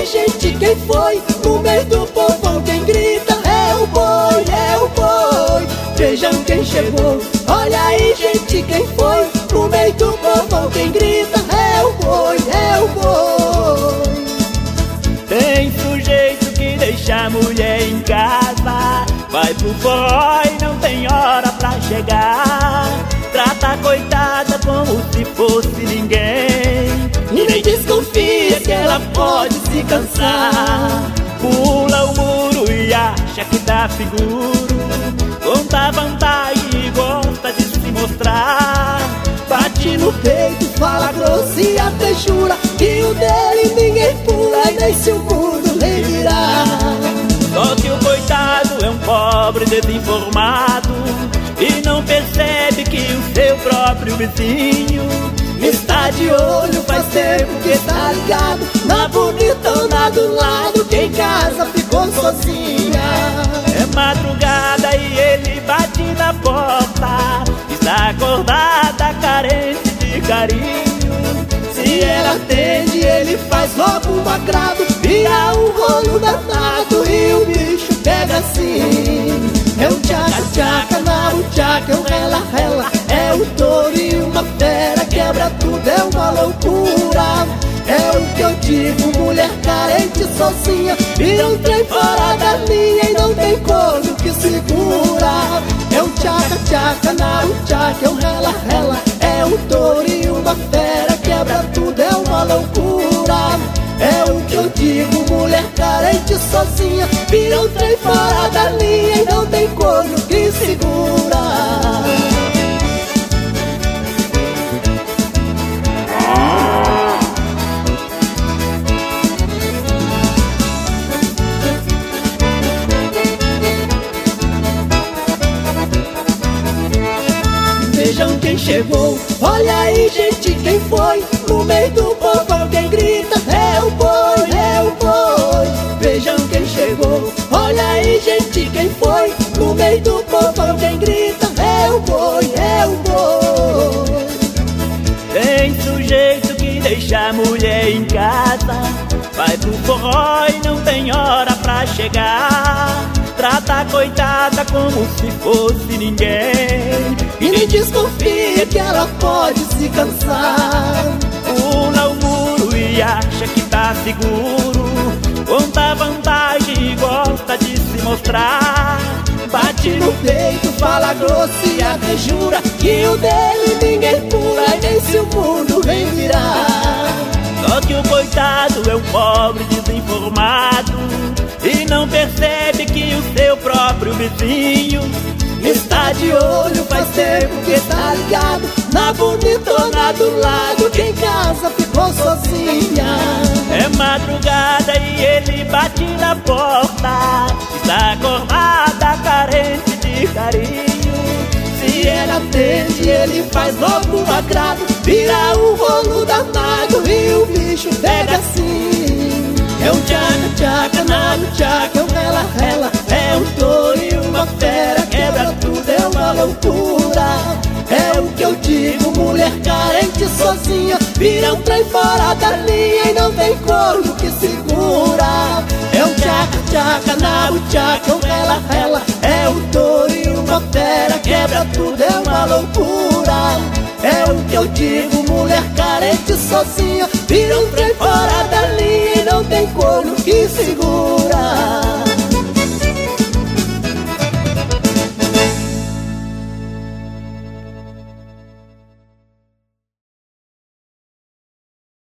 aí, gente, quem foi? No meio do povão quem grita é o boi, é o boi. Vejam quem chegou. Olha aí, gente, quem foi? No meio do povão quem grita é o boi, é o boi. Tem sujeito que deixa a mulher em casa, vai pro forró e não tem hora pra chegar. Trata a coitada como se fosse ninguém e nem desconfia que ela pode se cansar. Pula o muro e acha que dá seguro, conta vantagem e gosta de se mostrar. Bate no peito, fala grosso e até jura que o dele ninguém pula e nem se o mundo revirar. Só que o coitado é um pobre desinformado e não percebe que o seu próprio vizinho está de olho, faz tempo que tá ligado na bonitona do lado que em casa ficou sozinha. É madrugada e ele bate na porta, está acordada, carente de carinho. Se ela atende, ele faz logo um agrado, vira um rolo danado e o bicho pega assim. É um tchaca-tchaca na tchaca, é um rela-rela, é um touro e uma fera, quebra tudo, é uma loucura. É o que eu digo, mulher carente sozinha, vira um trem fora da linha e não tem corno que segura. É um tchaca-tchaca na tchaca, é um rela-rela, é um touro e uma fera, quebra tudo, é uma loucura. É o que eu digo, mulher carente sozinha, vira um trem fora da linha e não tem corno que segura. Vejam quem chegou, olha aí, gente, quem foi? No meio do povão quem grita é o boi, é o boi. Vejam quem chegou, olha aí, gente, quem foi? No meio do povão quem grita é o boi, é o boi. Tem sujeito que deixa a mulher em casa, vai pro forró e não tem hora pra chegar. Trata a coitada como se fosse ninguém e nem desconfia que ela pode se cansar. Pula o muro e acha que tá seguro, conta vantagem e gosta de se mostrar. Bate no peito, fala grosso e até jura que o dele ninguém pula e nem se o mundo vem virar. Só que o coitado é um pobre desinformado e não percebe que o seu próprio vizinho está de olho, faz tempo que tá ligado na bonitona do lado que em casa ficou sozinha. É madrugada e ele bate na porta, está acordada, carente de carinho. Se ela atende, ele faz logo um agrado, vira um rolo danado e o bicho pega assim. É um tchaca-tchaca na tchaca, é um rela-rela, é um touro e uma fera, quebra tudo, é uma loucura. É o que eu digo, mulher carente sozinha, vira um trem fora da linha e não tem corno que segura. É um tchaca-tchaca na tchaca, é um rela-rela, é um touro e uma fera, quebra tudo, é uma loucura. É o que eu digo, mulher carente sozinha,